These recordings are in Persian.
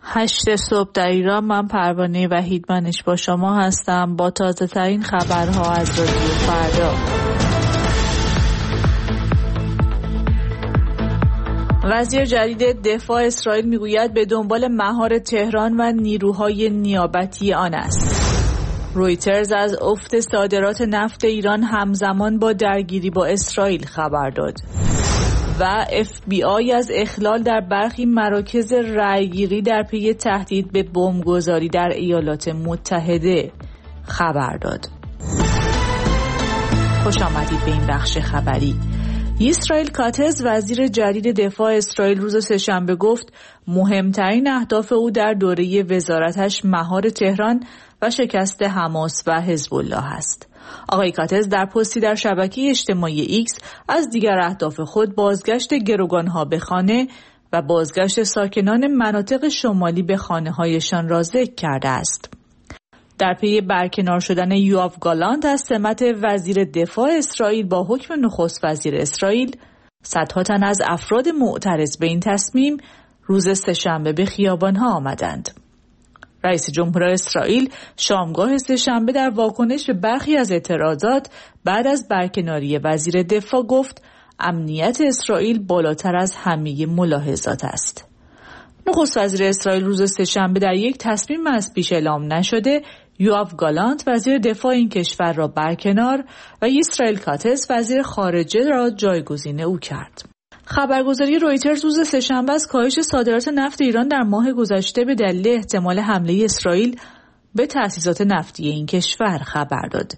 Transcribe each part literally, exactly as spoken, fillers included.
هشت صبح در ایران. من پروانه وحیدمنش با شما هستم با تازه ترین خبرها از رادیو فردا. وزیر جدید دفاع اسرائیل میگوید به دنبال مهار تهران و نیروهای نیابتی آن است. رویترز از افت صادرات نفت ایران همزمان با درگیری با اسرائیل خبر داد. و اف بی آی از اخلال در برخی مراکز رأیگیری در پی تهدید به بمبگذاری در ایالات متحده خبر داد. خوش آمدید به این بخش خبری. اسرائیل کاتز وزیر جدید دفاع اسرائیل روز سه‌شنبه گفت مهمترین اهداف او در دوره وزارتش مهار تهران و شکست حماس و حزب الله است. آقای کاتز در پستی در شبکه اجتماعی ایکس از دیگر اهداف خود بازگشت گروگانها به خانه و بازگشت ساکنان مناطق شمالی به خانه‌هایشان را ذکر کرده است. در پی برکنار شدن یوآف گالانت از سمت وزیر دفاع اسرائیل با حکم نخست وزیر اسرائیل، صدها تن از افراد معترض به این تصمیم روز سه‌شنبه به خیابان‌ها آمدند. رئیس جمهور اسرائیل شامگاه سه‌شنبه در واکنش به برخی از اعتراضات بعد از برکناری وزیر دفاع گفت امنیت اسرائیل بالاتر از همه ملاحظات است. نخست وزیر اسرائیل روز سه‌شنبه در یک تصمیم از پیش اعلام نشده یوآف گالانت وزیر دفاع این کشور را برکنار و اسرائیل کاتز وزیر خارجه را جایگزین او کرد. خبرگزاری رویترز روز سه‌شنبه از کاهش صادرات نفت ایران در ماه گذشته به دلیل احتمال حمله اسرائیل به تأسیسات نفتی این کشور خبر داد.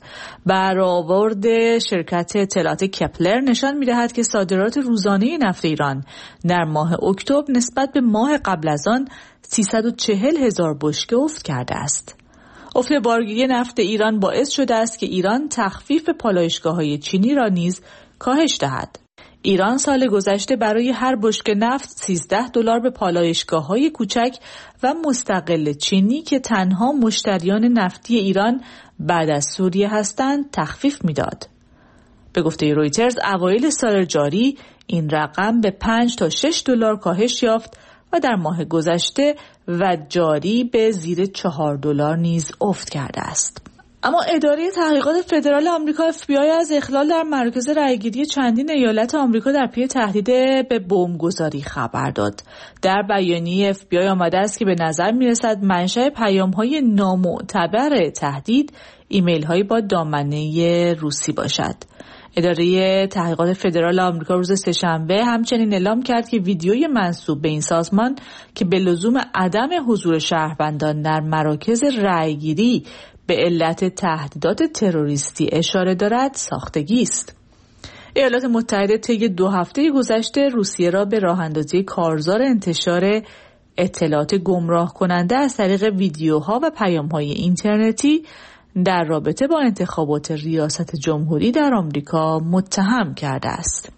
برآورد شرکت اطلاعات کپلر نشان می‌دهد که صادرات روزانه نفت ایران در ماه اکتبر نسبت به ماه قبل از آن سیصد و چهل هزار بشکه افت کرده است. افت بارگیری نفت ایران باعث شده است که ایران تخفیف پالایشگاه‌های چینی را نیز کاهش دهد. ایران سال گذشته برای هر بشکه نفت سیزده دلار به پالایشگاه‌های کوچک و مستقل چینی که تنها مشتریان نفتی ایران بعد از سوریه هستند تخفیف می‌داد. به گفته رویترز اوایل سال جاری این رقم به پنج تا شش دلار کاهش یافت و در ماه گذشته و جاری به زیر چهار دلار نیز افت کرده است. اما اداره تحقیقات فدرال آمریکا اف بی آی از اخلال در مراکز رأیگیری چندین ایالت آمریکا در پی تهدید به بمبگذاری خبر داد. در بیانیه اف بی آی آمده است که به نظر می‌رسد منشأ پیام‌های نامعتبر تهدید ایمیل‌هایی با دامنه روسی باشد. اداره تحقیقات فدرال آمریکا روز سه‌شنبه همچنین اعلام کرد که ویدیوی منسوب به این سازمان که به لزوم عدم حضور شهروندان در مراکز رأیگیری به علت تهدیدات تروریستی اشاره دارد ساختگی است. ایالات متحده طی دو هفته گذشته روسیه را به راه اندازی کارزار انتشار اطلاعات گمراه کننده از طریق ویدیوها و پیام‌های اینترنتی در رابطه با انتخابات ریاست جمهوری در آمریکا متهم کرده است.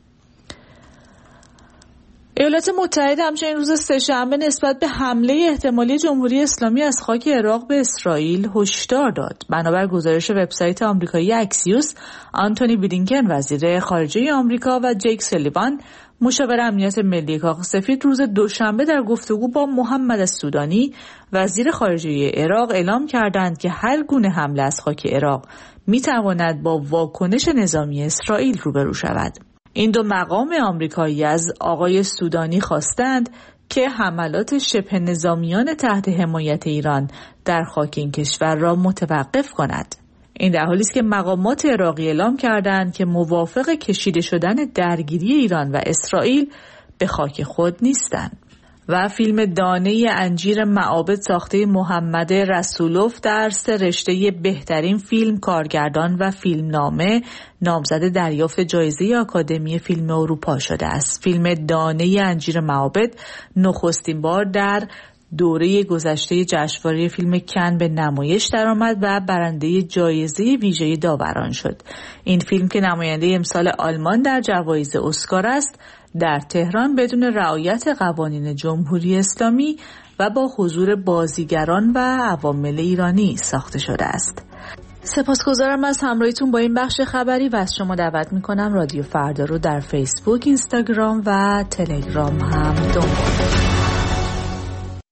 ایالات متحده همچنین روز سه‌شنبه نسبت به حمله احتمالی جمهوری اسلامی از خاک عراق به اسرائیل هشدار داد. بنابر گزارش وبسایت آمریکایی اکسیوس، آنتونی بلینکن وزیر خارجه آمریکا و جیک سولیوان مشاور امنیت ملی کاخ سفید روز دوشنبه در گفتگو با محمد السودانی وزیر خارجه عراق اعلام کردند که هر گونه حمله از خاک عراق می‌تواند با واکنش نظامی اسرائیل روبرو شود. این دو مقام آمریکایی از آقای سودانی خواستند که حملات شبه نظامیان تحت حمایت ایران در خاک این کشور را متوقف کند. این در حالی است که مقامات عراقی اعلام کردند که موافق کشیده شدن درگیری ایران و اسرائیل به خاک خود نیستند. و فیلم دانه انجیر معابد ساخته محمد رسولوف در سه رشته بهترین فیلم، کارگردان و فیلمنامه نامزد دریافت جایزه آکادمی فیلم اروپا شده است. فیلم دانه انجیر معابد نخستین بار در دوره گذشته جشنواره فیلم کن به نمایش درآمد و برنده جایزه ویژه داوران شد. این فیلم که نماینده امسال آلمان در جوایز اسکار است، در تهران بدون رعایت قوانین جمهوری اسلامی و با حضور بازیگران و عوامل ایرانی ساخته شده است. سپاسگزارم از همراهیتون با این بخش خبری و از شما دعوت میکنم رادیو فردا رو در فیسبوک، اینستاگرام و تلگرام هم دنبال کنید.